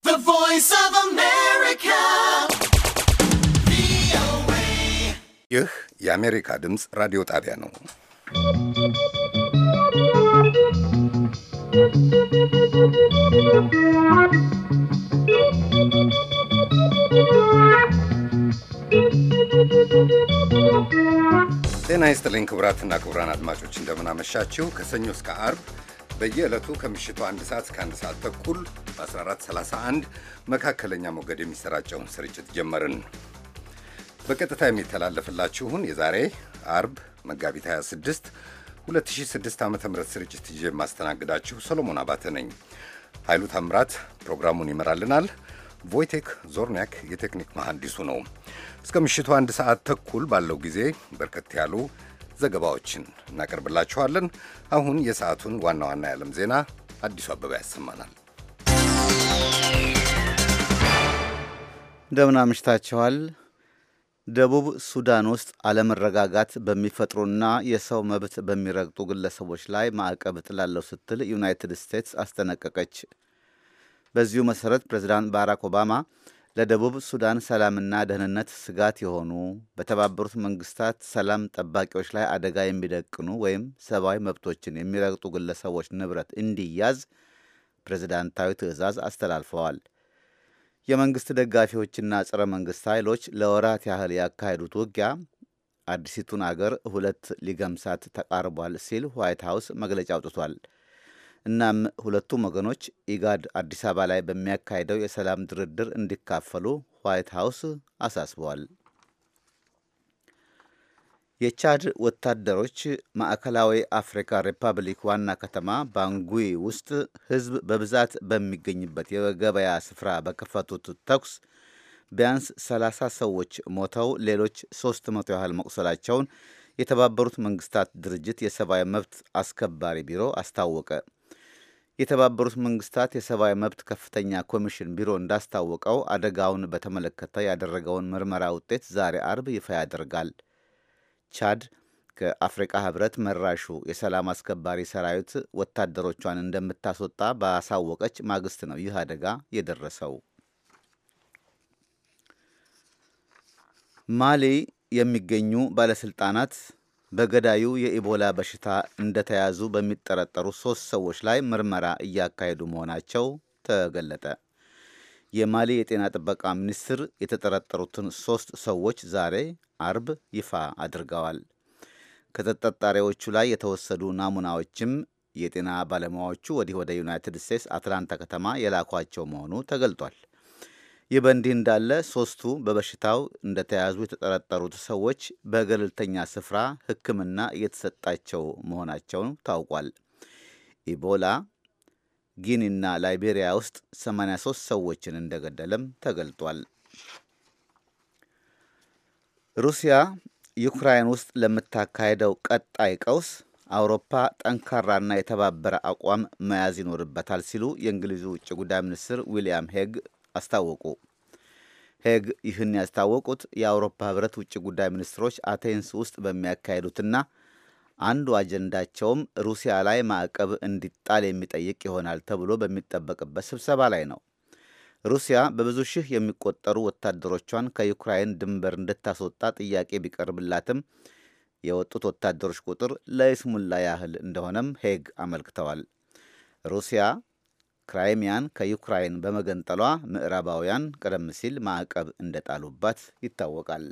The Voice of America. ይህ የአሜሪካ ድምፅ ራዲዮ ጣቢያ ነው። ጤና ይስጥልኝ ክቡራትና ክቡራን አድማጮች እንደምን አመሻችሁ። ከሰኞ እስከ አርብ በየዕለቱ ከምሽቱ 1 ሰዓት እስከ 1 ሰዓት ተኩል በ1431 መካከለኛ ሞገድ የሚሰራጨውን ስርጭት ጀመርን። በቀጥታ የሚተላለፍላችሁን የዛሬ አርብ መጋቢት 26 2006 ዓ.ም ስርጭት ይዤ የማስተናግዳችሁ ሰሎሞን አባተ ነኝ። ኃይሉ ታምራት ፕሮግራሙን ይመራልናል። ቮይቴክ ዞርኒያክ የቴክኒክ መሐንዲሱ ነው። እስከ ምሽቱ 1 ሰዓት ተኩል ባለው ጊዜ በርከት ያሉ ዘገባዎችን እናቀርብላችኋለን። አሁን የሰዓቱን ዋና ዋና የዓለም ዜና አዲሱ አበባ ያሰማናል። እንደምን አምሽታችኋል። ደቡብ ሱዳን ውስጥ አለመረጋጋት በሚፈጥሩና የሰው መብት በሚረግጡ ግለሰቦች ላይ ማዕቀብ እጥላለሁ ስትል ዩናይትድ ስቴትስ አስጠነቀቀች። በዚሁ መሠረት ፕሬዝዳንት ባራክ ኦባማ ለደቡብ ሱዳን ሰላምና ደህንነት ስጋት የሆኑ በተባበሩት መንግስታት ሰላም ጠባቂዎች ላይ አደጋ የሚደቅኑ ወይም ሰብአዊ መብቶችን የሚረግጡ ግለሰቦች ንብረት እንዲያዝ ፕሬዝዳንታዊ ትዕዛዝ አስተላልፈዋል። የመንግስት ደጋፊዎችና ጸረ መንግስት ኃይሎች ለወራት ያህል ያካሄዱት ውጊያ አዲሲቱን አገር ሁለት ሊገምሳት ተቃርቧል ሲል ዋይት ሃውስ መግለጫ አውጥቷል። እናም ሁለቱም ወገኖች ኢጋድ አዲስ አበባ ላይ በሚያካሄደው የሰላም ድርድር እንዲካፈሉ ዋይት ሃውስ አሳስበዋል። የቻድ ወታደሮች ማዕከላዊ አፍሪካ ሪፐብሊክ ዋና ከተማ ባንጉይ ውስጥ ሕዝብ በብዛት በሚገኝበት የገበያ ስፍራ በከፈቱት ተኩስ ቢያንስ 30 ሰዎች ሞተው ሌሎች 300 ያህል መቁሰላቸውን የተባበሩት መንግስታት ድርጅት የሰብአዊ መብት አስከባሪ ቢሮ አስታወቀ። የተባበሩት መንግስታት የሰብአዊ መብት ከፍተኛ ኮሚሽን ቢሮ እንዳስታወቀው አደጋውን በተመለከተ ያደረገውን ምርመራ ውጤት ዛሬ አርብ ይፋ ያደርጋል። ቻድ ከአፍሪካ ህብረት መራሹ የሰላም አስከባሪ ሰራዊት ወታደሮቿን እንደምታስወጣ ባሳወቀች ማግስት ነው ይህ አደጋ የደረሰው። ማሊ የሚገኙ ባለስልጣናት በገዳዩ የኢቦላ በሽታ እንደተያዙ በሚጠረጠሩ 3 ሰዎች ላይ ምርመራ እያካሄዱ መሆናቸው ተገለጠ። የማሊ የጤና ጥበቃ ሚኒስትር የተጠረጠሩትን 3 ሰዎች ዛሬ አርብ ይፋ አድርገዋል። ከተጠርጣሪዎቹ ላይ የተወሰዱ ናሙናዎችም የጤና ባለሙያዎቹ ወዲህ ወደ ዩናይትድ ስቴትስ አትላንታ ከተማ የላኳቸው መሆኑ ተገልጧል። ይህ በእንዲህ እንዳለ 3ቱ በበሽታው እንደተያዙ የተጠረጠሩት ሰዎች በገለልተኛ ስፍራ ሕክምና እየተሰጣቸው መሆናቸው ታውቋል። ኢቦላ ጊኒና ላይቤሪያ ውስጥ 83 ሰዎችን እንደገደለም ተገልጧል። ሩሲያ ዩክራይን ውስጥ ለምታካሄደው ቀጣይ ቀውስ አውሮፓ ጠንካራና የተባበረ አቋም መያዝ ይኖርበታል ሲሉ የእንግሊዙ ውጭ ጉዳይ ሚኒስትር ዊሊያም ሄግ አስታወቁ። ሄግ ይህን ያስታወቁት የአውሮፓ ህብረት ውጭ ጉዳይ ሚኒስትሮች አቴንስ ውስጥ በሚያካሄዱትና አንዱ አጀንዳቸውም ሩሲያ ላይ ማዕቀብ እንዲጣል የሚጠይቅ ይሆናል ተብሎ በሚጠበቅበት ስብሰባ ላይ ነው። ሩሲያ በብዙ ሺህ የሚቆጠሩ ወታደሮቿን ከዩክራይን ድንበር እንድታስወጣ ጥያቄ ቢቀርብላትም የወጡት ወታደሮች ቁጥር ለይስሙላ ያህል እንደሆነም ሄግ አመልክተዋል። ሩሲያ ክራይሚያን ከዩክራይን በመገንጠሏ ምዕራባውያን ቀደም ሲል ማዕቀብ እንደጣሉባት ይታወቃል።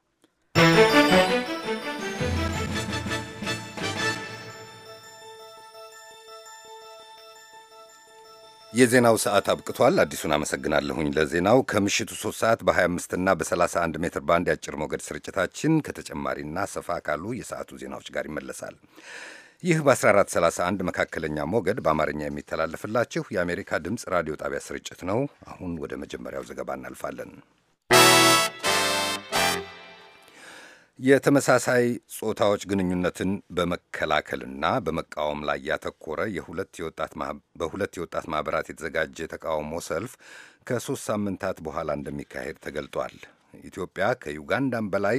የዜናው ሰዓት አብቅቷል። አዲሱን አመሰግናለሁኝ ለዜናው። ከምሽቱ 3 ሰዓት በ25 እና በ31 ሜትር ባንድ ያጭር ሞገድ ስርጭታችን ከተጨማሪና ሰፋ ካሉ የሰዓቱ ዜናዎች ጋር ይመለሳል። ይህ በ1431 መካከለኛ ሞገድ በአማርኛ የሚተላለፍላችሁ የአሜሪካ ድምፅ ራዲዮ ጣቢያ ስርጭት ነው። አሁን ወደ መጀመሪያው ዘገባ እናልፋለን። የተመሳሳይ ጾታዎች ግንኙነትን በመከላከልና በመቃወም ላይ ያተኮረ በሁለት የወጣት ማኅበራት የተዘጋጀ የተቃውሞ ሰልፍ ከ3 ሳምንታት በኋላ እንደሚካሄድ ተገልጧል። ኢትዮጵያ ከዩጋንዳም በላይ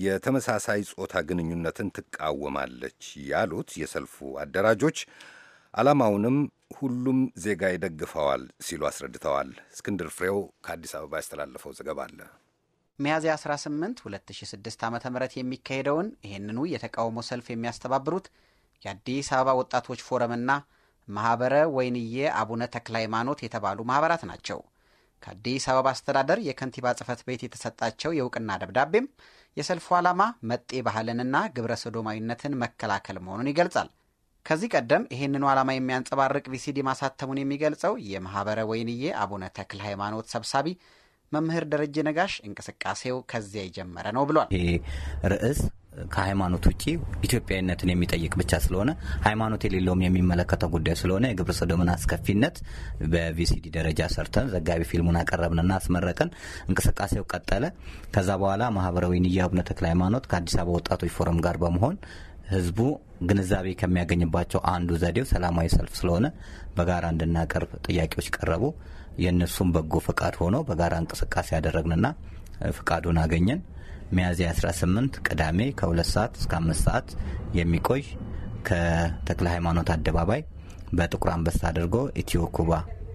የተመሳሳይ ጾታ ግንኙነትን ትቃወማለች ያሉት የሰልፉ አደራጆች ዓላማውንም ሁሉም ዜጋ ይደግፈዋል ሲሉ አስረድተዋል። እስክንድር ፍሬው ከአዲስ አበባ ያስተላለፈው ዘገባ አለ። ሚያዝያ 18 2006 ዓ.ም የሚካሄደውን ይህንኑ የተቃውሞ ሰልፍ የሚያስተባብሩት የአዲስ አበባ ወጣቶች ፎረምና ማኅበረ ወይንዬ አቡነ ተክለ ሃይማኖት የተባሉ ማኅበራት ናቸው። ከአዲስ አበባ አስተዳደር የከንቲባ ጽሕፈት ቤት የተሰጣቸው የእውቅና ደብዳቤም የሰልፉ ዓላማ መጤ ባህልንና ግብረ ሰዶማዊነትን መከላከል መሆኑን ይገልጻል። ከዚህ ቀደም ይህንኑ ዓላማ የሚያንጸባርቅ ቪሲዲ ማሳተሙን የሚገልጸው የማኅበረ ወይንዬ አቡነ ተክለ ሃይማኖት ሰብሳቢ መምህር ደረጀ ነጋሽ እንቅስቃሴው ከዚያ የጀመረ ነው ብሏል። ይሄ ርዕስ ከሃይማኖት ውጪ ኢትዮጵያዊነትን የሚጠይቅ ብቻ ስለሆነ ሃይማኖት የሌለውም የሚመለከተው ጉዳይ ስለሆነ የግብረ ሰዶምን አስከፊነት በቪሲዲ ደረጃ ሰርተን ዘጋቢ ፊልሙን አቀረብንና አስመረቅን። እንቅስቃሴው ቀጠለ። ከዛ በኋላ ማኅበረ ወይንዬ አቡነ ተክለ ሃይማኖት ከአዲስ አበባ ወጣቶች ፎረም ጋር በመሆን ህዝቡ ግንዛቤ ከሚያገኝባቸው አንዱ ዘዴው ሰላማዊ ሰልፍ ስለሆነ በጋራ እንድናቀርብ ጥያቄዎች ቀረቡ። የእነሱም በጎ ፈቃድ ሆኖ በጋራ እንቅስቃሴ ያደረግንና ፈቃዱን አገኘን። ሚያዝያ 18 ቅዳሜ ከ2 ሰዓት እስከ 5 ሰዓት የሚቆይ ከተክለ ሃይማኖት አደባባይ በጥቁር አንበሳ አድርጎ ኢትዮ ኩባ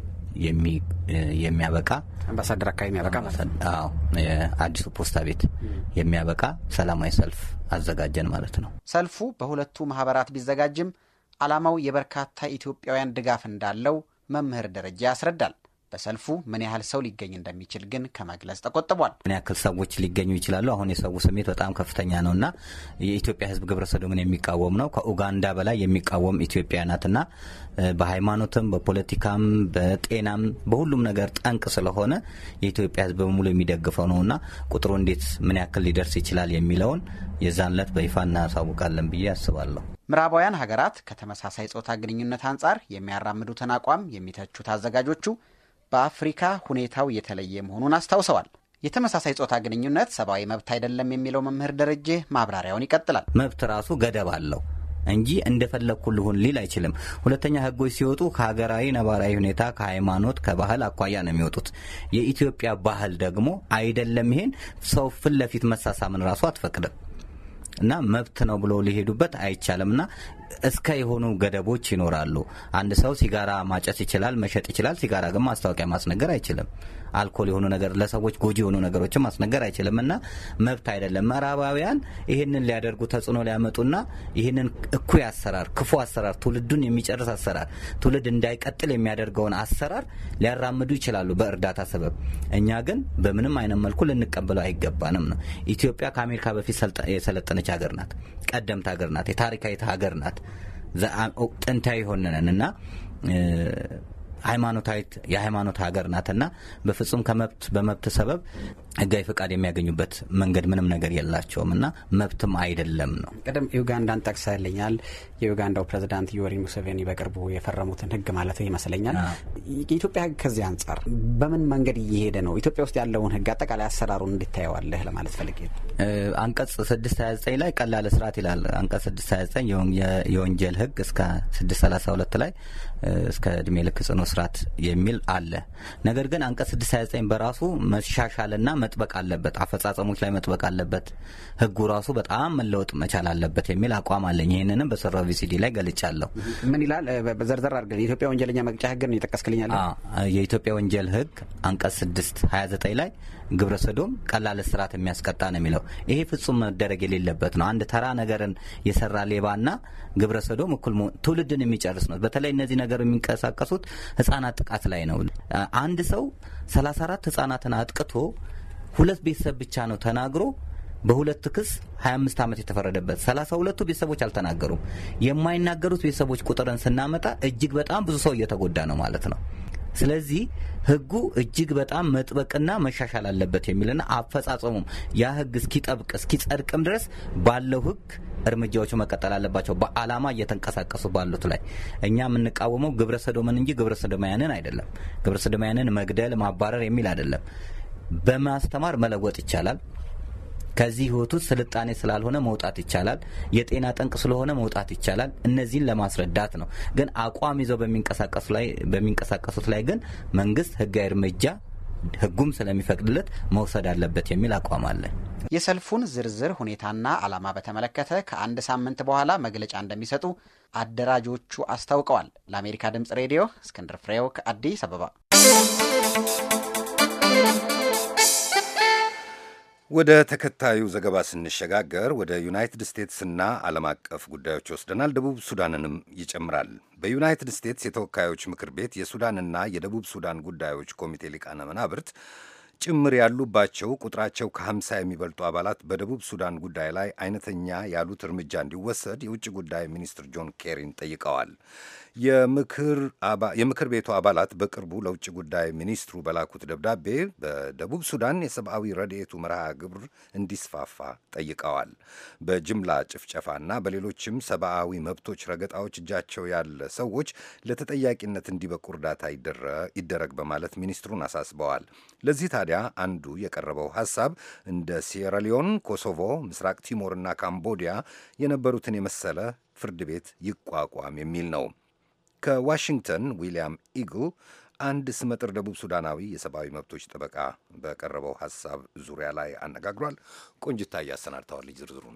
የሚያበቃ አምባሳደር አካባቢ የሚያበቃ የአዲሱ ፖስታ ቤት የሚያበቃ ሰላማዊ ሰልፍ አዘጋጀን ማለት ነው። ሰልፉ በሁለቱ ማኅበራት ቢዘጋጅም ዓላማው የበርካታ ኢትዮጵያውያን ድጋፍ እንዳለው መምህር ደረጃ ያስረዳል። በሰልፉ ምን ያህል ሰው ሊገኝ እንደሚችል ግን ከመግለጽ ተቆጥቧል። ምን ያክል ሰዎች ሊገኙ ይችላሉ? አሁን የሰው ስሜት በጣም ከፍተኛ ነውና የኢትዮጵያ ሕዝብ ግብረ ሰዶምን የሚቃወም ነው። ከኡጋንዳ በላይ የሚቃወም ኢትዮጵያ ናትና በሃይማኖትም በፖለቲካም በጤናም በሁሉም ነገር ጠንቅ ስለሆነ የኢትዮጵያ ሕዝብ በሙሉ የሚደግፈው ነውና ቁጥሩ እንዴት ምን ያክል ሊደርስ ይችላል የሚለውን የዛን ዕለት በይፋ እናሳውቃለን ብዬ አስባለሁ። ምዕራባውያን ሀገራት ከተመሳሳይ ጾታ ግንኙነት አንጻር የሚያራምዱትን አቋም የሚተቹት አዘጋጆቹ በአፍሪካ ሁኔታው የተለየ መሆኑን አስታውሰዋል። የተመሳሳይ ጾታ ግንኙነት ሰብአዊ መብት አይደለም የሚለው መምህር ደረጀ ማብራሪያውን ይቀጥላል። መብት ራሱ ገደብ አለው እንጂ እንደፈለግኩ ልሁን ሊል አይችልም። ሁለተኛ ህጎች ሲወጡ ከሀገራዊ ነባራዊ ሁኔታ ከሃይማኖት ከባህል አኳያ ነው የሚወጡት። የኢትዮጵያ ባህል ደግሞ አይደለም ይሄን ሰው ፊት ለፊት መሳሳምን ራሱ አትፈቅድም እና መብት ነው ብሎ ሊሄዱበት አይቻልምና እስከ የሆኑ ገደቦች ይኖራሉ። አንድ ሰው ሲጋራ ማጨስ ይችላል፣ መሸጥ ይችላል። ሲጋራ ግን ማስታወቂያ ማስነገር አይችልም። አልኮል የሆኑ ነገር ለሰዎች ጎጂ የሆኑ ነገሮችን ማስነገር አይችልምና መብት አይደለም። ምዕራባውያን ይህንን ሊያደርጉ ተጽዕኖ ሊያመጡና ይህንን እኩይ አሰራር፣ ክፉ አሰራር፣ ትውልዱን የሚጨርስ አሰራር፣ ትውልድ እንዳይቀጥል የሚያደርገውን አሰራር ሊያራምዱ ይችላሉ በእርዳታ ሰበብ። እኛ ግን በምንም አይነት መልኩ ልንቀበለው አይገባንም ነው። ኢትዮጵያ ከአሜሪካ በፊት የሰለጠነች ሀገር ናት። ቀደምት ሀገር ናት። የታሪካዊት ሀገር ናት። ጥንታዊ ሆነን እና የሃይማኖት ሀገር ናትና በፍጹም በመብት ሰበብ ህጋዊ ፈቃድ የሚያገኙበት መንገድ ምንም ነገር የላቸውምና መብትም አይደለም ነው። ቀደም ዩጋንዳን ጠቅሰልኛል። የዩጋንዳው ፕሬዝዳንት ዮዌሪ ሙሴቬኒ በቅርቡ የፈረሙትን ህግ ማለት ይመስለኛል። የኢትዮጵያ ህግ ከዚህ አንጻር በምን መንገድ እየሄደ ነው? ኢትዮጵያ ውስጥ ያለውን ህግ አጠቃላይ አሰራሩን እንድታየዋለህ ለማለት ፈልጌ ነው። አንቀጽ 629 ላይ ቀላል እስራት ይላል። አንቀጽ 629 የወንጀል ህግ እስከ 632 ላይ እስከ እድሜ ልክ ጽኑ እስራት የሚል አለ። ነገር ግን አንቀጽ 629 በራሱ መሻሻልና መጥበቅ አለበት፣ አፈጻጸሞች ላይ መጥበቅ አለበት፣ ህጉ ራሱ በጣም መለወጥ መቻል አለበት የሚል አቋም አለኝ። ይሄንንም በሰራው ቪሲዲ ላይ ገልጫለሁ። ምን ይላል? በዘርዘር አድርገን የኢትዮጵያ ወንጀለኛ መቅጫ ህግ ነው እየጠቀስክልኛል። የኢትዮጵያ ወንጀል ህግ አንቀጽ 629 ላይ ግብረ ሰዶም ቀላል እስራት የሚያስቀጣ ነው የሚለው። ይሄ ፍጹም መደረግ የሌለበት ነው። አንድ ተራ ነገርን የሰራ ሌባና ግብረ ሰዶም እኩል ትውልድን የሚጨርስ ነው። በተለይ እነዚህ ነገር የሚንቀሳቀሱት ህጻናት ጥቃት ላይ ነው። አንድ ሰው 34 ህጻናትን አጥቅቶ 2 ቤተሰብ ብቻ ነው ተናግሮ በሁለት ክስ 25 ዓመት የተፈረደበት። 32ቱ ቤተሰቦች አልተናገሩም። የማይናገሩት ቤተሰቦች ቁጥርን ስናመጣ እጅግ በጣም ብዙ ሰው እየተጎዳ ነው ማለት ነው። ስለዚህ ህጉ እጅግ በጣም መጥበቅና መሻሻል አለበት የሚልና አፈጻጸሙም ያ ህግ እስኪጠብቅ እስኪጸድቅም ድረስ ባለው ህግ እርምጃዎቹ መቀጠል አለባቸው። በአላማ እየተንቀሳቀሱ ባሉት ላይ እኛ የምንቃወመው ግብረ ሰዶምን እንጂ ግብረ ሰዶማያንን አይደለም። ግብረ ሰዶማያንን መግደል ማባረር የሚል አይደለም። በማስተማር መለወጥ ይቻላል። ከዚህ ህይወቱ ስልጣኔ ስላልሆነ መውጣት ይቻላል። የጤና ጠንቅ ስለሆነ መውጣት ይቻላል። እነዚህን ለማስረዳት ነው። ግን አቋም ይዘው በሚንቀሳቀሱት ላይ ግን መንግስት ህጋዊ እርምጃ ህጉም ስለሚፈቅድለት መውሰድ አለበት የሚል አቋም አለ። የሰልፉን ዝርዝር ሁኔታና ዓላማ በተመለከተ ከአንድ ሳምንት በኋላ መግለጫ እንደሚሰጡ አደራጆቹ አስታውቀዋል። ለአሜሪካ ድምጽ ሬዲዮ እስክንድር ፍሬው ከአዲስ አበባ። ወደ ተከታዩ ዘገባ ስንሸጋገር ወደ ዩናይትድ ስቴትስና ዓለም አቀፍ ጉዳዮች ወስደናል። ደቡብ ሱዳንንም ይጨምራል። በዩናይትድ ስቴትስ የተወካዮች ምክር ቤት የሱዳንና የደቡብ ሱዳን ጉዳዮች ኮሚቴ ሊቃነ መናብርት ጭምር ያሉባቸው ቁጥራቸው ከ50 የሚበልጡ አባላት በደቡብ ሱዳን ጉዳይ ላይ አይነተኛ ያሉት እርምጃ እንዲወሰድ የውጭ ጉዳይ ሚኒስትር ጆን ኬሪን ጠይቀዋል። የምክር ቤቱ አባላት በቅርቡ ለውጭ ጉዳይ ሚኒስትሩ በላኩት ደብዳቤ በደቡብ ሱዳን የሰብአዊ ረድኤቱ መርሃ ግብር እንዲስፋፋ ጠይቀዋል። በጅምላ ጭፍጨፋና በሌሎችም ሰብአዊ መብቶች ረገጣዎች እጃቸው ያለ ሰዎች ለተጠያቂነት እንዲበቁ እርዳታ ይደረግ በማለት ሚኒስትሩን አሳስበዋል። ለዚህ ታዲያ አንዱ የቀረበው ሐሳብ እንደ ሲየራሊዮን፣ ኮሶቮ፣ ምስራቅ ቲሞርና ካምቦዲያ የነበሩትን የመሰለ ፍርድ ቤት ይቋቋም የሚል ነው። ከዋሽንግተን ዊልያም ኢግል አንድ ስመጥር ደቡብ ሱዳናዊ የሰብአዊ መብቶች ጠበቃ በቀረበው ሐሳብ ዙሪያ ላይ አነጋግሯል። ቆንጅታ እያሰናድተዋለች ዝርዝሩን።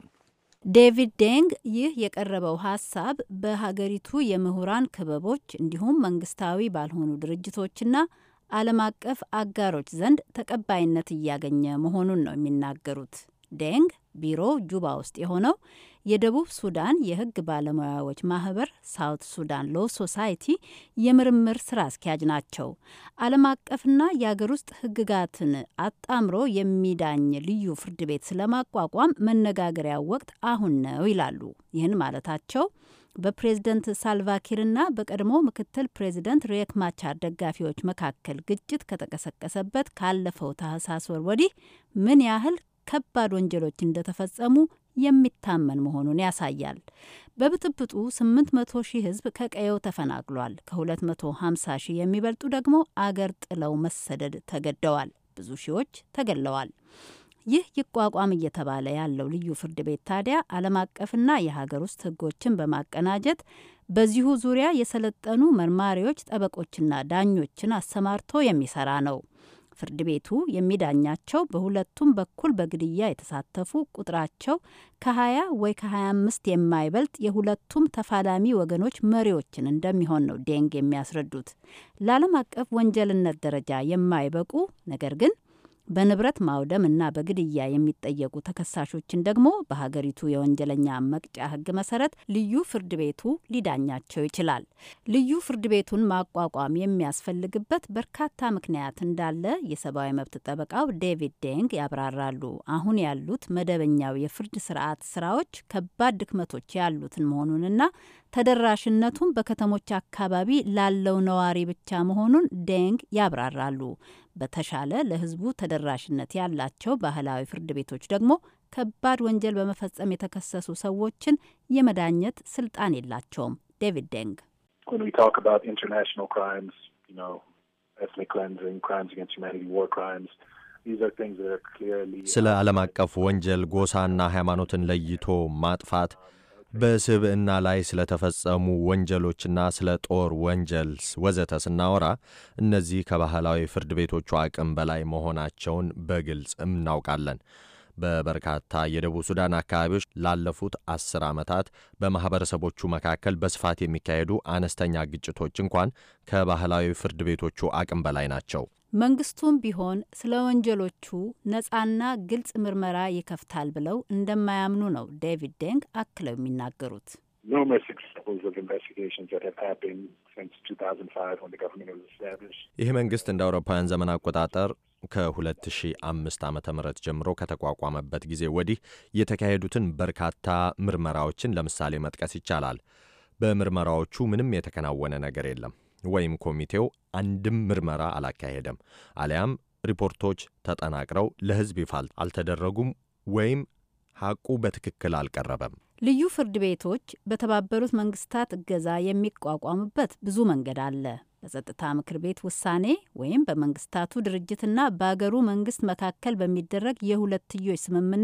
ዴቪድ ዴንግ ይህ የቀረበው ሐሳብ በሀገሪቱ የምሁራን ክበቦች እንዲሁም መንግስታዊ ባልሆኑ ድርጅቶችና ዓለም አቀፍ አጋሮች ዘንድ ተቀባይነት እያገኘ መሆኑን ነው የሚናገሩት። ዴንግ ቢሮ ጁባ ውስጥ የሆነው የደቡብ ሱዳን የሕግ ባለሙያዎች ማህበር ሳውት ሱዳን ሎ ሶሳይቲ የምርምር ስራ አስኪያጅ ናቸው። ዓለም አቀፍና የአገር ውስጥ ሕግጋትን አጣምሮ የሚዳኝ ልዩ ፍርድ ቤት ስለማቋቋም መነጋገሪያው ወቅት አሁን ነው ይላሉ። ይህን ማለታቸው በፕሬዝደንት ሳልቫኪርና በቀድሞ ምክትል ፕሬዝደንት ሪየክ ማቻር ደጋፊዎች መካከል ግጭት ከተቀሰቀሰበት ካለፈው ታህሳስ ወር ወዲህ ምን ያህል ከባድ ወንጀሎች እንደተፈጸሙ የሚታመን መሆኑን ያሳያል። በብጥብጡ 800 ሺህ ህዝብ ከቀየው ተፈናቅሏል። ከ250 ሺህ የሚበልጡ ደግሞ አገር ጥለው መሰደድ ተገደዋል። ብዙ ሺዎች ተገለዋል። ይህ ይቋቋም እየተባለ ያለው ልዩ ፍርድ ቤት ታዲያ ዓለም አቀፍና የሀገር ውስጥ ህጎችን በማቀናጀት በዚሁ ዙሪያ የሰለጠኑ መርማሪዎች፣ ጠበቆችና ዳኞችን አሰማርቶ የሚሰራ ነው። ፍርድ ቤቱ የሚዳኛቸው በሁለቱም በኩል በግድያ የተሳተፉ ቁጥራቸው ከ20 ወይ ከ25 የማይበልጥ የሁለቱም ተፋላሚ ወገኖች መሪዎችን እንደሚሆን ነው ዴንግ የሚያስረዱት። ለዓለም አቀፍ ወንጀልነት ደረጃ የማይበቁ ነገር ግን በንብረት ማውደም እና በግድያ የሚጠየቁ ተከሳሾችን ደግሞ በሀገሪቱ የወንጀለኛ መቅጫ ህግ መሰረት ልዩ ፍርድ ቤቱ ሊዳኛቸው ይችላል። ልዩ ፍርድ ቤቱን ማቋቋም የሚያስፈልግበት በርካታ ምክንያት እንዳለ የሰብአዊ መብት ጠበቃው ዴቪድ ዴንግ ያብራራሉ። አሁን ያሉት መደበኛው የፍርድ ስርዓት ስራዎች ከባድ ድክመቶች ያሉትን መሆኑንና ተደራሽነቱን በከተሞች አካባቢ ላለው ነዋሪ ብቻ መሆኑን ዴንግ ያብራራሉ። በተሻለ ለህዝቡ ተደራሽነት ያላቸው ባህላዊ ፍርድ ቤቶች ደግሞ ከባድ ወንጀል በመፈጸም የተከሰሱ ሰዎችን የመዳኘት ስልጣን የላቸውም። ዴቪድ ዴንግ ስለ ዓለም አቀፍ ወንጀል ጎሳና ሃይማኖትን ለይቶ ማጥፋት፣ በስብዕና ላይ ስለተፈጸሙ ወንጀሎችና ስለ ጦር ወንጀል ወዘተ ስናወራ እነዚህ ከባህላዊ ፍርድ ቤቶቹ አቅም በላይ መሆናቸውን በግልጽ እናውቃለን። በበርካታ የደቡብ ሱዳን አካባቢዎች ላለፉት 10 ዓመታት በማህበረሰቦቹ መካከል በስፋት የሚካሄዱ አነስተኛ ግጭቶች እንኳን ከባህላዊ ፍርድ ቤቶቹ አቅም በላይ ናቸው። መንግስቱም ቢሆን ስለ ወንጀሎቹ ነፃና ግልጽ ምርመራ ይከፍታል ብለው እንደማያምኑ ነው ዴቪድ ዴንግ አክለው የሚናገሩት። ይህ መንግስት እንደ አውሮፓውያን ዘመን አቆጣጠር ከ2005 ዓ.ም ጀምሮ ከተቋቋመበት ጊዜ ወዲህ የተካሄዱትን በርካታ ምርመራዎችን ለምሳሌ መጥቀስ ይቻላል። በምርመራዎቹ ምንም የተከናወነ ነገር የለም። ወይም ኮሚቴው አንድም ምርመራ አላካሄደም፣ አሊያም ሪፖርቶች ተጠናቅረው ለህዝብ ይፋ አልተደረጉም፣ ወይም ሐቁ በትክክል አልቀረበም። ልዩ ፍርድ ቤቶች በተባበሩት መንግስታት እገዛ የሚቋቋሙበት ብዙ መንገድ አለ። በጸጥታ ምክር ቤት ውሳኔ ወይም በመንግስታቱ ድርጅትና በአገሩ መንግስት መካከል በሚደረግ የሁለትዮሽ ስምምነት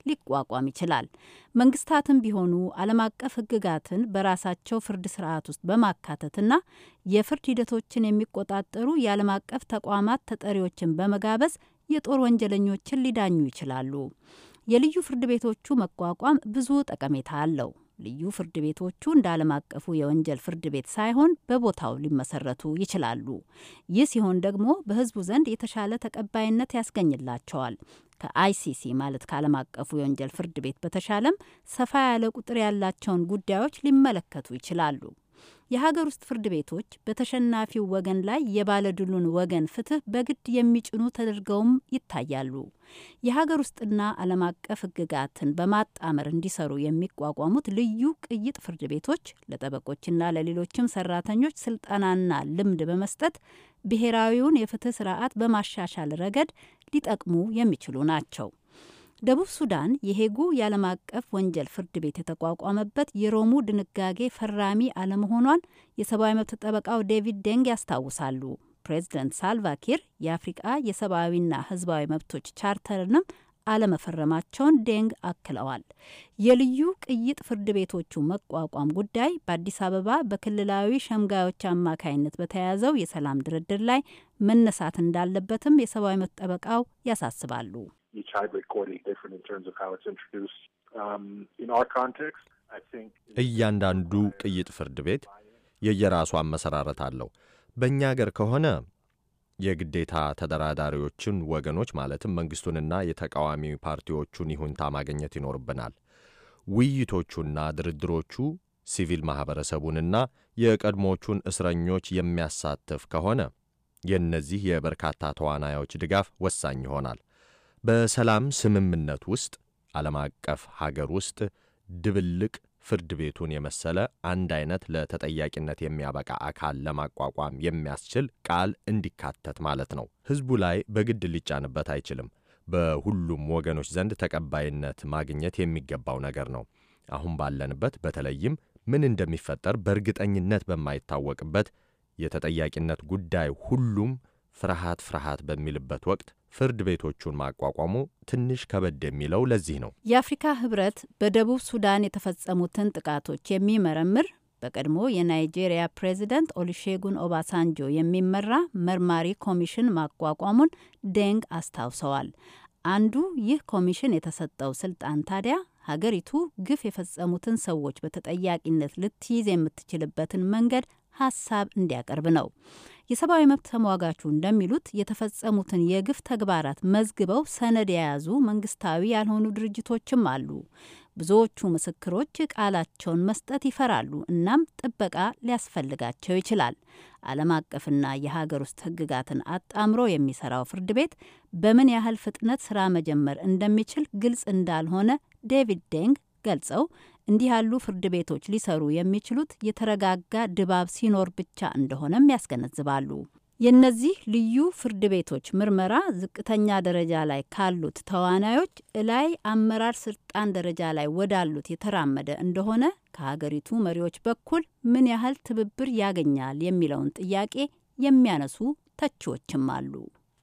ሊቋቋም ይችላል። መንግስታትም ቢሆኑ ዓለም አቀፍ ሕግጋትን በራሳቸው ፍርድ ስርዓት ውስጥ በማካተትና የፍርድ ሂደቶችን የሚቆጣጠሩ የዓለም አቀፍ ተቋማት ተጠሪዎችን በመጋበዝ የጦር ወንጀለኞችን ሊዳኙ ይችላሉ። የልዩ ፍርድ ቤቶቹ መቋቋም ብዙ ጠቀሜታ አለው። ልዩ ፍርድ ቤቶቹ እንደ ዓለም አቀፉ የወንጀል ፍርድ ቤት ሳይሆን በቦታው ሊመሰረቱ ይችላሉ። ይህ ሲሆን ደግሞ በህዝቡ ዘንድ የተሻለ ተቀባይነት ያስገኝላቸዋል። ከአይሲሲ ማለት ከዓለም አቀፉ የወንጀል ፍርድ ቤት በተሻለም ሰፋ ያለ ቁጥር ያላቸውን ጉዳዮች ሊመለከቱ ይችላሉ። የሀገር ውስጥ ፍርድ ቤቶች በተሸናፊው ወገን ላይ የባለድሉን ወገን ፍትህ በግድ የሚጭኑ ተደርገውም ይታያሉ። የሀገር ውስጥና ዓለም አቀፍ ሕግጋትን በማጣመር እንዲሰሩ የሚቋቋሙት ልዩ ቅይጥ ፍርድ ቤቶች ለጠበቆችና ለሌሎችም ሰራተኞች ስልጠናና ልምድ በመስጠት ብሔራዊውን የፍትህ ስርዓት በማሻሻል ረገድ ሊጠቅሙ የሚችሉ ናቸው። ደቡብ ሱዳን የሄጉ የዓለም አቀፍ ወንጀል ፍርድ ቤት የተቋቋመበት የሮሙ ድንጋጌ ፈራሚ አለመሆኗን የሰብአዊ መብት ጠበቃው ዴቪድ ደንግ ያስታውሳሉ። ፕሬዚደንት ሳልቫኪር የአፍሪቃ የሰብአዊና ህዝባዊ መብቶች ቻርተርንም አለመፈረማቸውን ደንግ አክለዋል። የልዩ ቅይጥ ፍርድ ቤቶቹ መቋቋም ጉዳይ በአዲስ አበባ በክልላዊ ሸምጋዮች አማካይነት በተያያዘው የሰላም ድርድር ላይ መነሳት እንዳለበትም የሰብአዊ መብት ጠበቃው ያሳስባሉ። Each hybrid court is different in terms of how it's introduced. In our context, I think እያንዳንዱ ቅይጥ ፍርድ ቤት የየራሱ አመሰራረት አለው። በእኛ ሀገር ከሆነ የግዴታ ተደራዳሪዎችን ወገኖች ማለትም መንግስቱንና የተቃዋሚ ፓርቲዎቹን ይሁንታ ማግኘት ይኖርብናል። ውይይቶቹና ድርድሮቹ ሲቪል ማህበረሰቡንና የቀድሞቹን እስረኞች የሚያሳትፍ ከሆነ የእነዚህ የበርካታ ተዋናዮች ድጋፍ ወሳኝ ይሆናል። በሰላም ስምምነት ውስጥ ዓለም አቀፍ ሀገር ውስጥ ድብልቅ ፍርድ ቤቱን የመሰለ አንድ አይነት ለተጠያቂነት የሚያበቃ አካል ለማቋቋም የሚያስችል ቃል እንዲካተት ማለት ነው። ህዝቡ ላይ በግድ ሊጫንበት አይችልም። በሁሉም ወገኖች ዘንድ ተቀባይነት ማግኘት የሚገባው ነገር ነው። አሁን ባለንበት በተለይም ምን እንደሚፈጠር በእርግጠኝነት በማይታወቅበት የተጠያቂነት ጉዳይ ሁሉም ፍርሃት በሚልበት ወቅት ፍርድ ቤቶቹን ማቋቋሙ ትንሽ ከበድ የሚለው ለዚህ ነው። የአፍሪካ ህብረት በደቡብ ሱዳን የተፈጸሙትን ጥቃቶች የሚመረምር በቀድሞ የናይጄሪያ ፕሬዚደንት ኦሉሼጉን ኦባሳንጆ የሚመራ መርማሪ ኮሚሽን ማቋቋሙን ደንግ አስታውሰዋል። አንዱ ይህ ኮሚሽን የተሰጠው ስልጣን ታዲያ ሀገሪቱ ግፍ የፈጸሙትን ሰዎች በተጠያቂነት ልትይዝ የምትችልበትን መንገድ ሀሳብ እንዲያቀርብ ነው። የሰብአዊ መብት ተሟጋቹ እንደሚሉት የተፈጸሙትን የግፍ ተግባራት መዝግበው ሰነድ የያዙ መንግስታዊ ያልሆኑ ድርጅቶችም አሉ። ብዙዎቹ ምስክሮች ቃላቸውን መስጠት ይፈራሉ፣ እናም ጥበቃ ሊያስፈልጋቸው ይችላል። ዓለም አቀፍና የሀገር ውስጥ ሕግጋትን አጣምሮ የሚሰራው ፍርድ ቤት በምን ያህል ፍጥነት ስራ መጀመር እንደሚችል ግልጽ እንዳልሆነ ዴቪድ ደንግ ገልጸው እንዲህ ያሉ ፍርድ ቤቶች ሊሰሩ የሚችሉት የተረጋጋ ድባብ ሲኖር ብቻ እንደሆነም ያስገነዝባሉ። የነዚህ ልዩ ፍርድ ቤቶች ምርመራ ዝቅተኛ ደረጃ ላይ ካሉት ተዋናዮች እላይ አመራር ስልጣን ደረጃ ላይ ወዳሉት የተራመደ እንደሆነ ከሀገሪቱ መሪዎች በኩል ምን ያህል ትብብር ያገኛል የሚለውን ጥያቄ የሚያነሱ ተቺዎችም አሉ።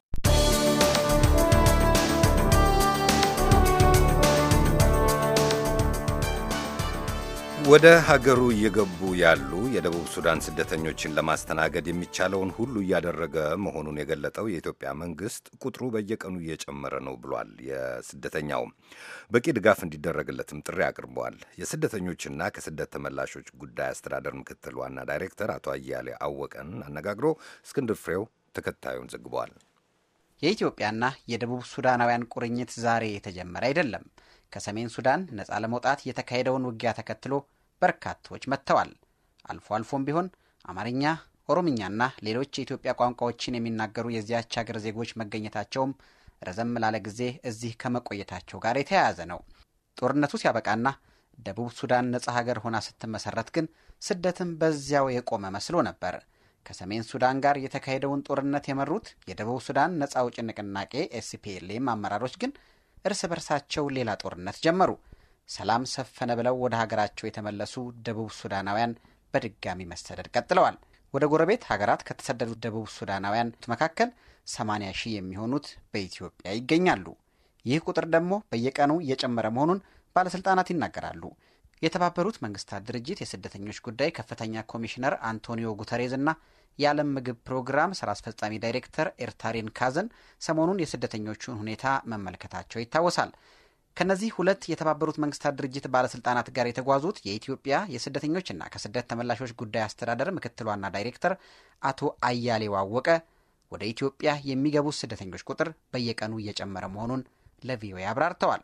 ወደ ሀገሩ እየገቡ ያሉ የደቡብ ሱዳን ስደተኞችን ለማስተናገድ የሚቻለውን ሁሉ እያደረገ መሆኑን የገለጠው የኢትዮጵያ መንግስት ቁጥሩ በየቀኑ እየጨመረ ነው ብሏል። የስደተኛው በቂ ድጋፍ እንዲደረግለትም ጥሪ አቅርበዋል። የስደተኞችና ከስደት ተመላሾች ጉዳይ አስተዳደር ምክትል ዋና ዳይሬክተር አቶ አያሌ አወቀን አነጋግሮ እስክንድር ፍሬው ተከታዩን ዘግቧል። የኢትዮጵያና የደቡብ ሱዳናውያን ቁርኝት ዛሬ የተጀመረ አይደለም። ከሰሜን ሱዳን ነጻ ለመውጣት የተካሄደውን ውጊያ ተከትሎ በርካቶች መጥተዋል። አልፎ አልፎም ቢሆን አማርኛ፣ ኦሮምኛና ሌሎች የኢትዮጵያ ቋንቋዎችን የሚናገሩ የዚያች ሀገር ዜጎች መገኘታቸውም ረዘም ላለ ጊዜ እዚህ ከመቆየታቸው ጋር የተያያዘ ነው። ጦርነቱ ሲያበቃና ደቡብ ሱዳን ነጻ ሀገር ሆና ስትመሰረት ግን ስደትም በዚያው የቆመ መስሎ ነበር። ከሰሜን ሱዳን ጋር የተካሄደውን ጦርነት የመሩት የደቡብ ሱዳን ነጻ አውጪ ንቅናቄ ኤስፒኤልኤም አመራሮች ግን እርስ በርሳቸው ሌላ ጦርነት ጀመሩ። ሰላም ሰፈነ ብለው ወደ ሀገራቸው የተመለሱ ደቡብ ሱዳናውያን በድጋሚ መሰደድ ቀጥለዋል። ወደ ጎረቤት ሀገራት ከተሰደዱት ደቡብ ሱዳናውያን መካከል 80,000 የሚሆኑት በኢትዮጵያ ይገኛሉ። ይህ ቁጥር ደግሞ በየቀኑ እየጨመረ መሆኑን ባለሥልጣናት ይናገራሉ። የተባበሩት መንግስታት ድርጅት የስደተኞች ጉዳይ ከፍተኛ ኮሚሽነር አንቶኒዮ ጉተሬዝ እና የዓለም ምግብ ፕሮግራም ስራ አስፈጻሚ ዳይሬክተር ኤርታሪን ካዘን ሰሞኑን የስደተኞቹን ሁኔታ መመልከታቸው ይታወሳል። ከነዚህ ሁለት የተባበሩት መንግስታት ድርጅት ባለስልጣናት ጋር የተጓዙት የኢትዮጵያ የስደተኞችና ከስደት ተመላሾች ጉዳይ አስተዳደር ምክትል ዋና ዳይሬክተር አቶ አያሌው አወቀ ወደ ኢትዮጵያ የሚገቡት ስደተኞች ቁጥር በየቀኑ እየጨመረ መሆኑን ለቪኦኤ አብራርተዋል።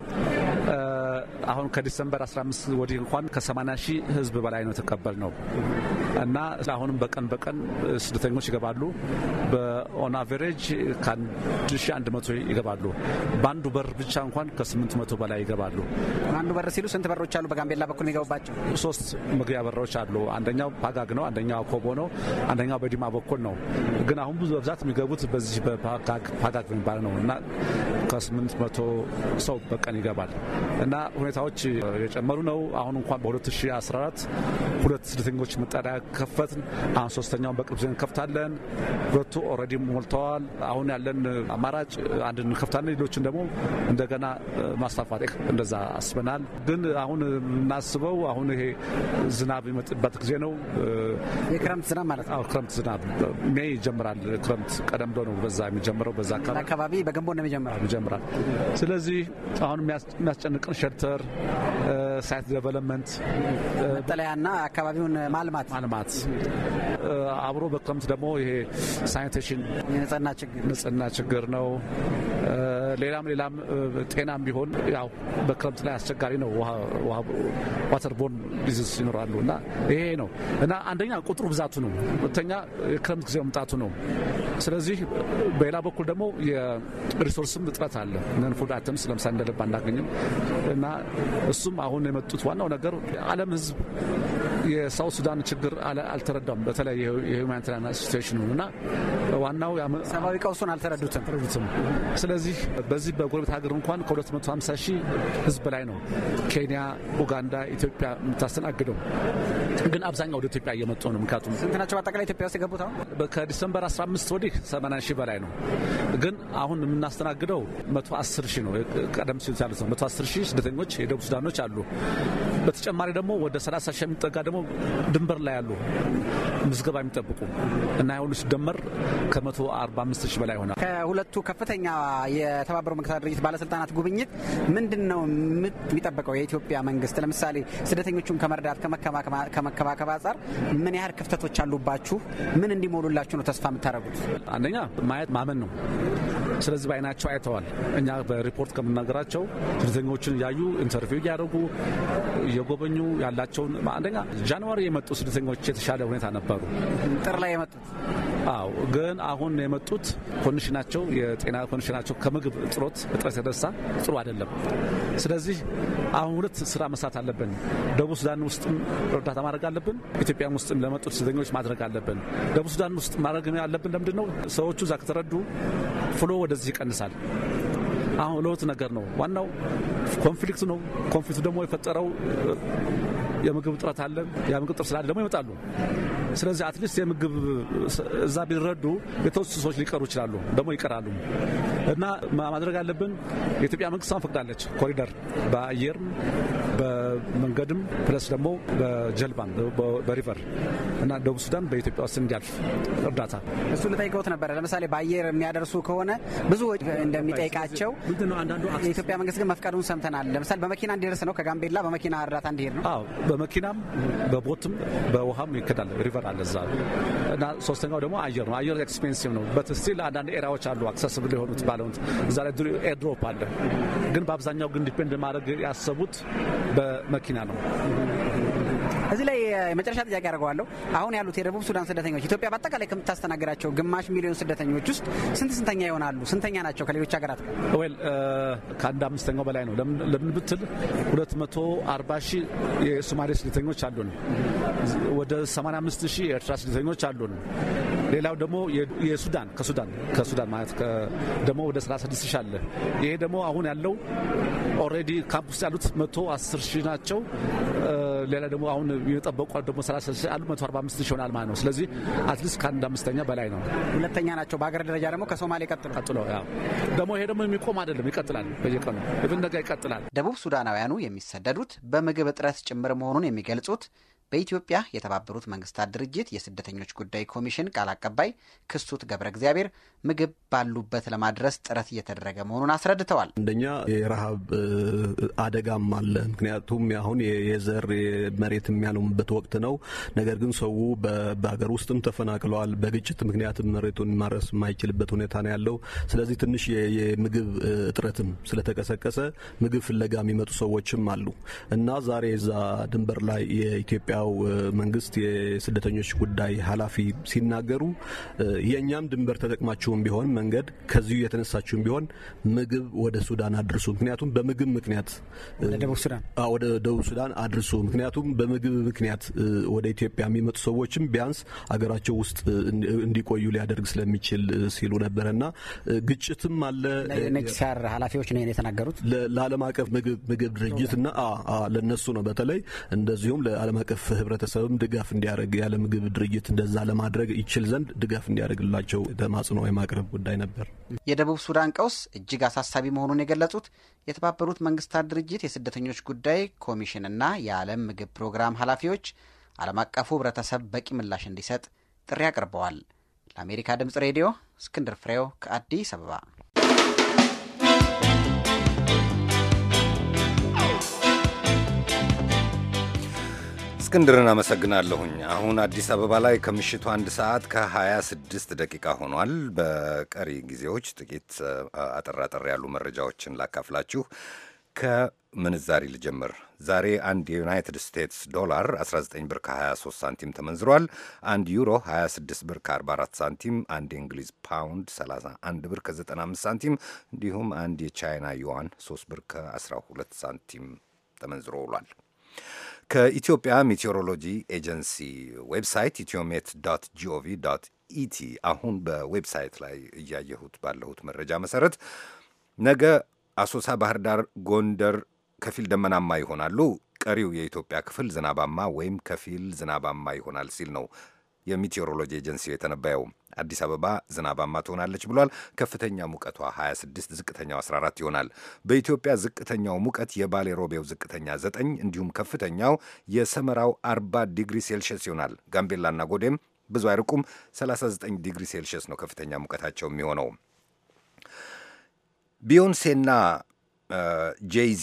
አሁን ከዲሰምበር 15 ወዲህ እንኳን ከ80 ሺህ ህዝብ በላይ ነው ተቀበል ነው እና አሁንም በቀን ስደተኞች ይገባሉ። በኦን አቨሬጅ ከ1100 ይገባሉ። በአንዱ በር ብቻ እንኳን ከ800 በላይ ይገባሉ። አንዱ በር ሲሉ ስንት በሮች አሉ? በጋምቤላ በኩል የሚገቡባቸው 3 መግቢያ በሮች አሉ። አንደኛው ፓጋግ ነው፣ አንደኛው ኮቦ ነው፣ አንደኛው በዲማ በኩል ነው። ግን አሁን ብዙ በብዛት የሚገቡት በዚህ በፓጋግ የሚባል ነው እና ከ800 ሰው በቀን ይገባል እና ሁኔታዎች የጨመሩ ነው። አሁን እንኳን በ2014 ሁለት ስደተኞች መጠለያ ከፈትን። አሁን ሶስተኛውን በቅርብ ጊዜ እንከፍታለን። ሁለቱ ኦልሬዲ ሞልተዋል። አሁን ያለን አማራጭ አንድ እንከፍታለን፣ ሌሎችን ደግሞ እንደገና ማስፋፋት እንደዛ አስበናል። ግን አሁን የምናስበው አሁን ይሄ ዝናብ የሚመጥበት ጊዜ ነው። የክረምት ዝናብ ማለት ነው። ክረምት ዝናብ ሜይ ይጀምራል። ክረምት ቀደም ብሎ ነው በዛ የሚጀምረው። በዛ አካባቢ በግንቦት ነው የሚጀምራል። ስለዚህ አሁን የሚያስጨንቅን ሸልተር ሳይት ዴቨሎፕመንት መጠለያና አካባቢውን ማልማት አብሮ በክረምት ደግሞ ይሄ ሳኒቴሽን ንጽህና ችግር ነው። ሌላም ጤናም ቢሆን ያው በክረምት ላይ አስቸጋሪ ነው። ዋተርቦርን ዲዚዝ ይኖራሉ እና ይሄ ነው እና አንደኛ ቁጥሩ ብዛቱ ነው። ሁለተኛ የክረምት ጊዜ መምጣቱ ነው። ስለዚህ በሌላ በኩል ደግሞ የሪሶርስም እጥረት አለ። ነን ፉድ አይተምስ ለምሳሌ እንደልብ አናገኝም እና እሱም አሁን የመጡት ዋናው ነገር ዓለም ህዝብ የሳውት ሱዳን ችግር አልተረዳም። በተለይ የሁማኒታሪያን ሲቹዌሽን እና ዋናው ሰብአዊ ቀውሱን አልተረዱትም። ስለዚህ በዚህ በጎረቤት ሀገር እንኳን ከ250 ሺህ ህዝብ በላይ ነው ኬንያ፣ ኡጋንዳ፣ ኢትዮጵያ የምታስተናግደው። ግን አብዛኛው ወደ ኢትዮጵያ እየመጡ ነው። ምክንያቱም ስንት ናቸው በአጠቃላይ ኢትዮጵያ ውስጥ የገቡት? አሁን ከዲሰምበር 15 ወዲህ 80 ሺህ በላይ ነው። ግን አሁን የምናስተናግደው 110 ሺህ ነው። ቀደም ሲል ያሉት ነው 110 ሺህ ስደተኞች የደቡብ ሱዳኖች አሉ። በተጨማሪ ደግሞ ወደ 30 ሺህ የሚጠጋ ደግሞ ድንበር ላይ ያሉ ምዝገባ የሚጠብቁ እና ሁሉ ሲደመር ከ145 ሺህ በላይ ሆነ። ከሁለቱ ከፍተኛ የተባበሩት መንግስታት ድርጅት ባለስልጣናት ጉብኝት ምንድነው የሚጠበቀው? የኢትዮጵያ መንግስት ለምሳሌ ስደተኞቹን ከመርዳት ከመከባከብ አንጻር ምን ያህል ክፍተቶች አሉባችሁ? ምን እንዲሞሉላችሁ ነው ተስፋ የምታደርጉት? አንደኛ ማየት ማመን ነው። ስለዚህ በአይናቸው አይተዋል። እኛ በሪፖርት ከምናገራቸው ስደተኞችን ያዩ ኢንተርቪው እያደረጉ እየጎበኙ ያላቸውን አንደኛ ጃንዋሪ የመጡ ስደተኞች የተሻለ ሁኔታ ነበሩ። ጥር ላይ የመጡት አዎ። ግን አሁን የመጡት ኮንዲሽናቸው የጤና ኮንዲሽናቸው ከምግብ እጥረት የተነሳ ጥሩ አይደለም። ስለዚህ አሁን ሁለት ስራ መስራት አለብን። ደቡብ ሱዳን ውስጥም እርዳታ ማድረግ አለብን። ኢትዮጵያም ውስጥም ለመጡት ስደተኞች ማድረግ አለብን። ደቡብ ሱዳን ውስጥ ማድረግ ያለብን ለምንድን ነው? ሰዎቹ እዛ ከተረዱ ፍሎ ወደዚህ ይቀንሳል። አሁን ለውጥ ነገር ነው። ዋናው ኮንፍሊክቱ ነው። ኮንፍሊክቱ ደግሞ የፈጠረው የምግብ እጥረት አለ። የምግብ እጥረት ስላለ ደግሞ ይመጣሉ። ስለዚህ አትሊስት የምግብ እዛ ቢረዱ የተወሰኑ ሰዎች ሊቀሩ ይችላሉ፣ ደግሞ ይቀራሉ። እና ማድረግ አለብን። የኢትዮጵያ መንግስት ፈቅዳለች ኮሪደር በአየርም በመንገድም ፕለስ ደግሞ በጀልባም በሪቨር እና ደቡብ ሱዳን በኢትዮጵያ ውስጥ እንዲያልፍ እርዳታ እሱ ልጠይቀውት ነበረ። ለምሳሌ በአየር የሚያደርሱ ከሆነ ብዙ እንደሚጠይቃቸው የኢትዮጵያ መንግስት ግን መፍቀዱን ሰምተናል። ለምሳሌ በመኪና እንዲደርስ ነው፣ ከጋምቤላ በመኪና እርዳታ እንዲሄድ ነው። አዎ በመኪናም በቦትም በውሃም ይከዳል። ሪቨር አለ እዛ እና ሶስተኛው ደግሞ አየር ነው። አየር ኤክስፔንሲቭ ነው። በትስቲል አንዳንድ ኤሪያዎች አሉ አክሰስብል የሆኑት ባለውት እዛ ላይ ኤርድሮፕ አለ። ግን በአብዛኛው ግን ዲፔንድ ማድረግ ያሰቡት በመኪና ነው። እዚህ ላይ የመጨረሻ ጥያቄ አድርገዋለሁ። አሁን ያሉት የደቡብ ሱዳን ስደተኞች ኢትዮጵያ በአጠቃላይ ከምታስተናግዳቸው ግማሽ ሚሊዮን ስደተኞች ውስጥ ስንተኛ ይሆናሉ? ስንተኛ ናቸው ከሌሎች ሀገራት? ከአንድ አምስተኛው በላይ ነው። ለምን ብትል 240 ሺህ የሶማሌ ስደተኞች አሉን። ወደ 85 ሺህ የኤርትራ ስደተኞች አሉን። ሌላው ደግሞ የሱዳን ከሱዳን ማለት ደግሞ ወደ 36 ሺህ አለ። ይሄ ደግሞ አሁን ያለው ኦልሬዲ ካምፕ ውስጥ ያሉት 110 ሺህ ናቸው። ሌላ ደግሞ አሁን የጠበቁ ደግሞ 30 አሉ 145 ሺህ ሆናል ማለት ነው። ስለዚህ አትሊስት ከአንድ አምስተኛ በላይ ነው። ሁለተኛ ናቸው በአገር ደረጃ ደግሞ ከሶማሌ ቀጥሎ ያው ደግሞ ይሄ ደግሞ የሚቆም አይደለም፣ ይቀጥላል። በየቀኑ እንደጋ ይቀጥላል። ደቡብ ሱዳናውያኑ የሚሰደዱት በምግብ እጥረት ጭምር መሆኑን የሚገልጹት በኢትዮጵያ የተባበሩት መንግስታት ድርጅት የስደተኞች ጉዳይ ኮሚሽን ቃል አቀባይ ክሱት ገብረ እግዚአብሔር ምግብ ባሉበት ለማድረስ ጥረት እየተደረገ መሆኑን አስረድተዋል። እንደኛ የረሃብ አደጋም አለ። ምክንያቱም አሁን የዘር መሬት የሚያለሙበት ወቅት ነው። ነገር ግን ሰው በሀገር ውስጥም ተፈናቅለዋል። በግጭት ምክንያት መሬቱን ማረስ የማይችልበት ሁኔታ ነው ያለው። ስለዚህ ትንሽ የምግብ እጥረትም ስለተቀሰቀሰ ምግብ ፍለጋ የሚመጡ ሰዎችም አሉ እና ዛሬ እዛ ድንበር ላይ የኢትዮጵያ መንግስት የስደተኞች ጉዳይ ኃላፊ ሲናገሩ የኛም ድንበር ተጠቅማችሁም ቢሆን መንገድ ከዚሁ የተነሳችሁም ቢሆን ምግብ ወደ ሱዳን አድርሱ። ምክንያቱም በምግብ ምክንያት ወደ ደቡብ ሱዳን አድርሱ። ምክንያቱም በምግብ ምክንያት ወደ ኢትዮጵያ የሚመጡ ሰዎችም ቢያንስ አገራቸው ውስጥ እንዲቆዩ ሊያደርግ ስለሚችል ሲሉ ነበርና ግጭትም አለ። ለኔክሳር ኃላፊዎች ነው የተናገሩት። ለዓለም አቀፍ ምግብ ድርጅትና ለነሱ ነው በተለይ እንደዚሁም ለዓለም አቀፍ ህብረተሰብም ድጋፍ እንዲያደርግ ያለ ምግብ ድርጅት እንደዛ ለማድረግ ይችል ዘንድ ድጋፍ እንዲያደርግላቸው ተማጽኖ የማቅረብ ጉዳይ ነበር። የደቡብ ሱዳን ቀውስ እጅግ አሳሳቢ መሆኑን የገለጹት የተባበሩት መንግስታት ድርጅት የስደተኞች ጉዳይ ኮሚሽንና የዓለም ምግብ ፕሮግራም ኃላፊዎች ዓለም አቀፉ ህብረተሰብ በቂ ምላሽ እንዲሰጥ ጥሪ አቅርበዋል። ለአሜሪካ ድምጽ ሬዲዮ እስክንድር ፍሬው ከአዲስ አበባ። እስክንድርን አመሰግናለሁኝ። አሁን አዲስ አበባ ላይ ከምሽቱ 1 ሰዓት ከ26 ደቂቃ ሆኗል። በቀሪ ጊዜዎች ጥቂት አጠር ያሉ መረጃዎችን ላካፍላችሁ። ከምንዛሪ ልጀምር። ዛሬ አንድ የዩናይትድ ስቴትስ ዶላር 19 ብር ከ23 ሳንቲም ተመንዝሯል። አንድ ዩሮ 26 ብር ከ44 ሳንቲም፣ አንድ የእንግሊዝ ፓውንድ 31 ብር ከ95 ሳንቲም እንዲሁም አንድ የቻይና ዩዋን 3 ብር ከ12 ሳንቲም ተመንዝሮ ውሏል። ከኢትዮጵያ ሜቴዎሮሎጂ ኤጀንሲ ዌብሳይት ኢትዮሜት ጂኦቪ ኢቲ አሁን በዌብሳይት ላይ እያየሁት ባለሁት መረጃ መሰረት ነገ አሶሳ፣ ባህር ዳር፣ ጎንደር ከፊል ደመናማ ይሆናሉ። ቀሪው የኢትዮጵያ ክፍል ዝናባማ ወይም ከፊል ዝናባማ ይሆናል ሲል ነው የሜቴዎሮሎጂ ኤጀንሲ የተነበየው። አዲስ አበባ ዝናባማ ትሆናለች ብሏል። ከፍተኛ ሙቀቷ 26፣ ዝቅተኛው 14 ይሆናል። በኢትዮጵያ ዝቅተኛው ሙቀት የባሌ ሮቤው ዝቅተኛ 9 እንዲሁም ከፍተኛው የሰመራው 40 ዲግሪ ሴልሺየስ ይሆናል። ጋምቤላና ጎዴም ብዙ አይርቁም። 39 ዲግሪ ሴልሺየስ ነው ከፍተኛ ሙቀታቸው የሚሆነው። ቢዮንሴና ጄይዚ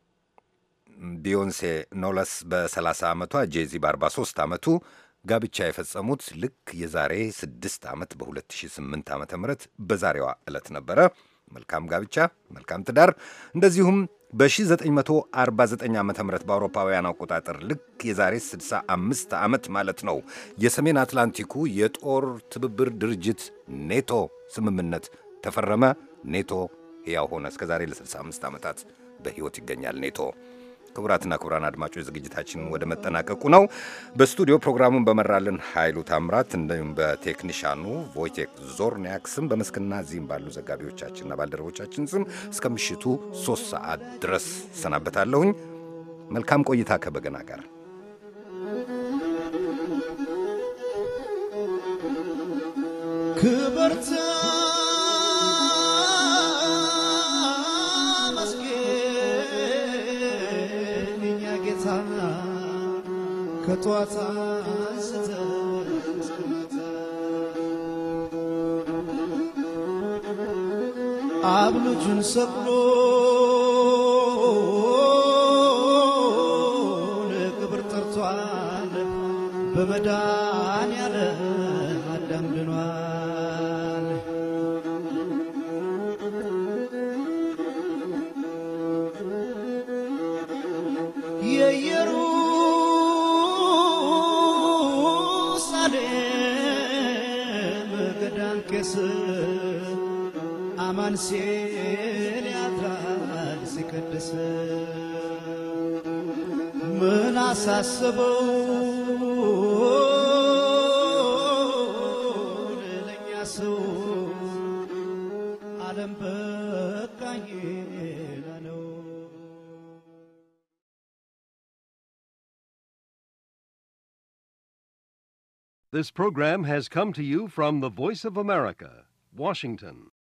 ቢዮንሴ ኖለስ በ30 ዓመቷ ጄይዚ በ43 ዓመቱ ጋብቻ የፈጸሙት ልክ የዛሬ 6 ዓመት በ2008 ዓመተ ምህረት በዛሬዋ ዕለት ነበረ። መልካም ጋብቻ፣ መልካም ትዳር። እንደዚሁም በ1949 ዓመተ ምህረት በአውሮፓውያን አቆጣጠር ልክ የዛሬ 65 ዓመት ማለት ነው የሰሜን አትላንቲኩ የጦር ትብብር ድርጅት ኔቶ ስምምነት ተፈረመ። ኔቶ ሕያው ሆነ። እስከ ዛሬ ለ65 ዓመታት በሕይወት ይገኛል ኔቶ። ክቡራትና ክቡራን አድማጮች ዝግጅታችንን ወደ መጠናቀቁ ነው። በስቱዲዮ ፕሮግራሙን በመራልን ኃይሉ ታምራት እንዲሁም በቴክኒሻኑ ቮይቴክ ዞርኒያክ ስም በመስክና እዚህም ባሉ ዘጋቢዎቻችንና ባልደረቦቻችን ስም እስከ ምሽቱ 3 ሰዓት ድረስ ሰናበታለሁኝ። መልካም ቆይታ ከበገና ጋር። ክብርት ከጧት አንስተህ አብ ልጁን ሰቅሎ ለክብር ጠርቷል። በመድኃኔዓለም አዳም ድኗል። ቄስ አማን ሲል ያድራል ሲቀድስ ምን አሳስበው ለእኛ ሰው ዓለም በቃኝ This program has come to you from the Voice of America, Washington.